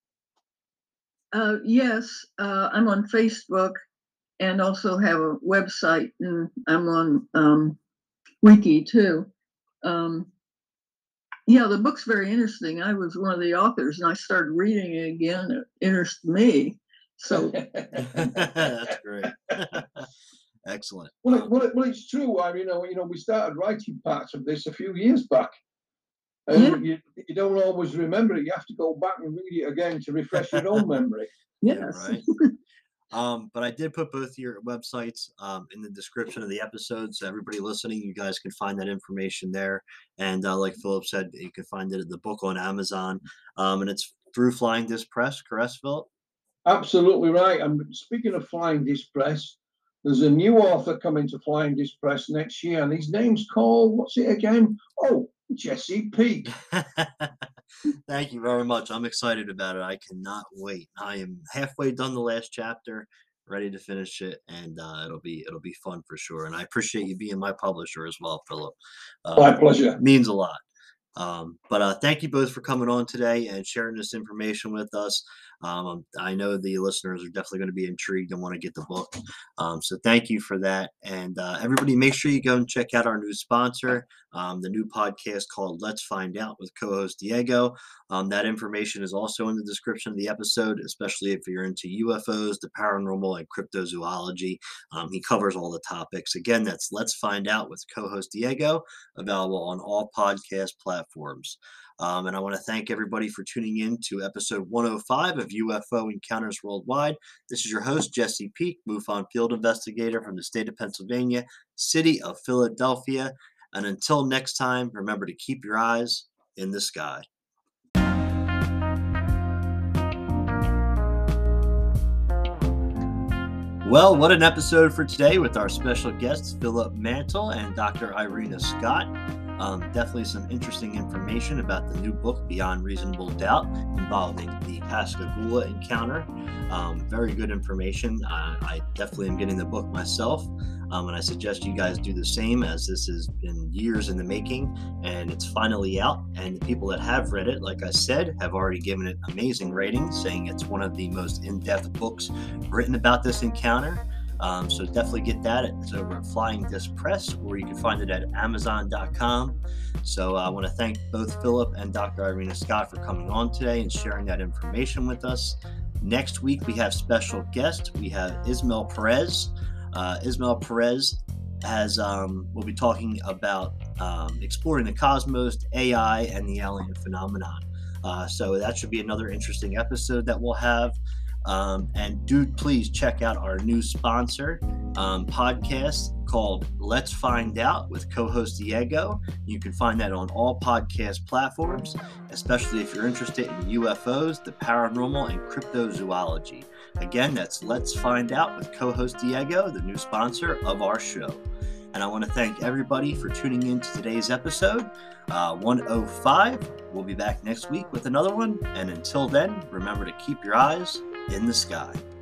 Uh, yes, uh, I'm on Facebook and also have a website, and I'm on um, Wiki too. Um, yeah, the book's very interesting. I was one of the authors, and I started reading it again. It interested me. So That's great. Excellent. Well, it, well, it, well, it's true. I, you know, you know, we started writing parts of this a few years back, and Yeah. you, you don't always remember it. You have to go back and read it again to refresh your own memory. Yeah, yes, right. Um, but I did put both your websites um, in the description of the episode, so everybody listening, you guys can find that information there. And uh, like Philip said, you can find it the book on Amazon, um, and it's through Flying Disc Press, correct, Philip? Absolutely right. And speaking of Flying Disc Press, there's a new author coming to Flying Disc Press next year, and his name's called, what's it again? Oh, Jesse Peak. Thank you very much. I'm excited about it. I cannot wait. I am halfway done the last chapter, ready to finish it, and uh, it'll be it'll be fun for sure. And I appreciate you being my publisher as well, Philip. Uh, My pleasure. Means a lot. Um, but uh, thank you both for coming on today and sharing this information with us. Um, I know the listeners are definitely going to be intrigued and want to get the book. Um, so thank you for that. And uh, everybody, make sure you go and check out our new sponsor, um, the new podcast called Let's Find Out with co-host Diego. Um, that information is also in the description of the episode, especially if you're into U F Os, the paranormal, and cryptozoology. Um, he covers all the topics. Again, that's Let's Find Out with co-host Diego, available on all podcast platforms. Um, and I want to thank everybody for tuning in to episode one oh five of U F O Encounters Worldwide. This is your host, Jesse Peak, MUFON field investigator from the state of Pennsylvania, city of Philadelphia. And until next time, remember to keep your eyes in the sky. Well, what an episode for today with our special guests, Philip Mantle and Doctor Irena Scott. Um, definitely some interesting information about the new book, Beyond Reasonable Doubt, involving the Pascagoula encounter. Um, very good information. Uh, I definitely am getting the book myself, um, and I suggest you guys do the same, as this has been years in the making, and it's finally out. And the people that have read it, like I said, have already given it amazing ratings, saying it's one of the most in-depth books written about this encounter. Um, so definitely get that. It's over at Flying Disc Press, or you can find it at amazon dot com. So uh, I want to thank both Philip and Doctor Irena Scott for coming on today and sharing that information with us. Next week, we have special guest. We have Ismael Perez. Uh, Ismael Perez has um, will be talking about um, exploring the cosmos, A I, and the alien phenomenon. Uh, so that should be another interesting episode that we'll have. Um, and do please check out our new sponsor um, podcast called Let's Find Out with co-host Diego. You can find that on all podcast platforms, especially if you're interested in U F Os, the paranormal, and cryptozoology. Again, that's Let's Find Out with co-host Diego, the new sponsor of our show. And I want to thank everybody for tuning in to today's episode, uh, one oh five. We'll be back next week with another one. And until then, remember to keep your eyes in the sky.